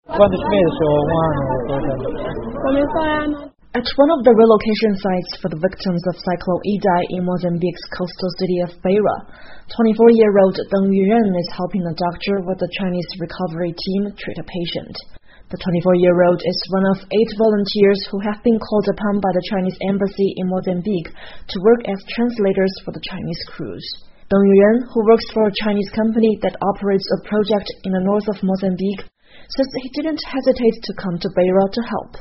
At one of the relocation sites for the victims of Cyclone Idai in Mozambique's coastal city of Beira, 24-year-old Deng Yuren is helping a doctor with the Chinese recovery team treat a patient. The 24-year-old is one of 8 volunteers who have been called upon by the Chinese embassy in Mozambique to work as translators for the Chinese crews. Deng Yuren, who works for a Chinese company that operates a project in the north of Mozambique, says he didn't hesitate to come to Beira to help.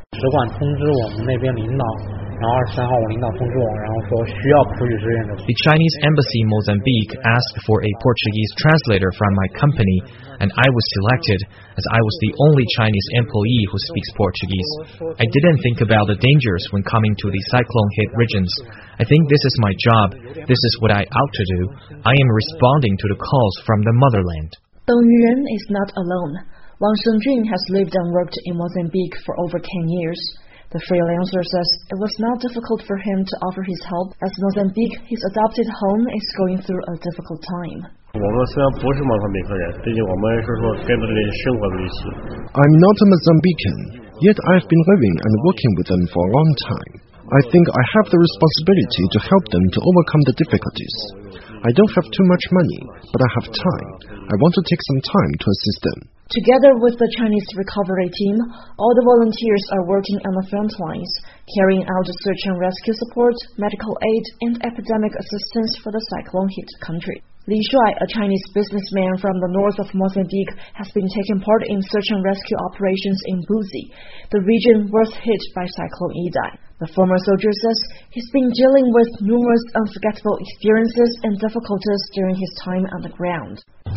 The Chinese embassy in Mozambique asked for a Portuguese translator from my company, and I was selected as I was the only Chinese employee who speaks Portuguese. I didn't think about the dangers when coming to the cyclone-hit regions. I think this is my job. This is what I ought to do. I am responding to the calls from the motherland. Deng Yuren is not alone. Wang Shengjun has lived and worked in Mozambique for over 10 years. The freelancer says it was not difficult for him to offer his help as Mozambique, his adopted home, is going through a difficult time. I'm not a Mozambican, yet I've been living and working with them for a long time. I think I have the responsibility to help them to overcome the difficulties. I don't have too much money, but I have time. I want to take some time to assist them. Together with the Chinese recovery team, all the volunteers are working on the front lines, carrying out search and rescue support, medical aid, and epidemic assistance for the cyclone-hit country. Li Shuai, a Chinese businessman from the north of Mozambique, has been taking part in search and rescue operations in Buzi, the region worst hit by Cyclone Idai. The former soldier says he's been dealing with numerous unforgettable experiences and difficulties during his time on the ground. I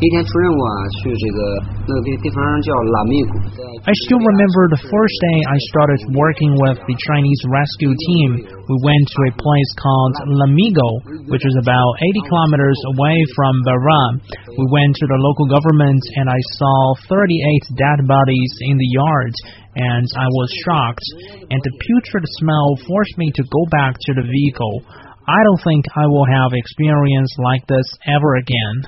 still remember the first day I started working with the Chinese rescue team. We went to a place called Lamigo, which is about 80 kilometers away from Beira. We went to the local government and I saw 38 dead bodies in the yard, and I was shocked, and the putrid smell forced me to go back to the vehicle. I don't think I will have experience like this ever again.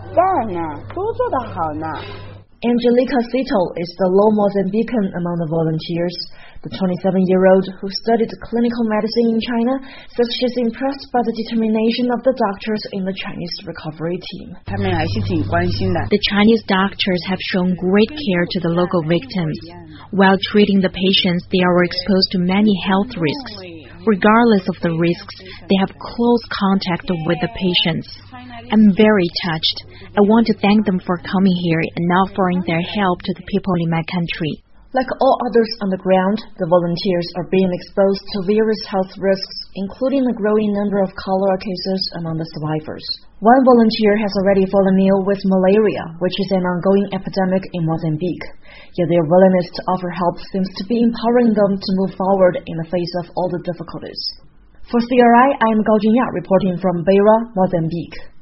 Angelica Cito is the lone Mozambican among the volunteers. The 27-year-old who studied clinical medicine in China says she's impressed by the determination of the doctors in the Chinese recovery team. The Chinese doctors have shown great care to the local victims. While treating the patients, they are exposed to many health risks. Regardless of the risks, they have close contact with the patients. I'm very touched. I want to thank them for coming here and offering their help to the people in my country. Like all others on the ground, the volunteers are being exposed to various health risks, including a growing number of cholera cases among the survivors. One volunteer has already fallen ill with malaria, which is an ongoing epidemic in Mozambique. Yet their willingness to offer help seems to be empowering them to move forward in the face of all the difficulties. For CRI, I am Gao Junya reporting from Beira, Mozambique.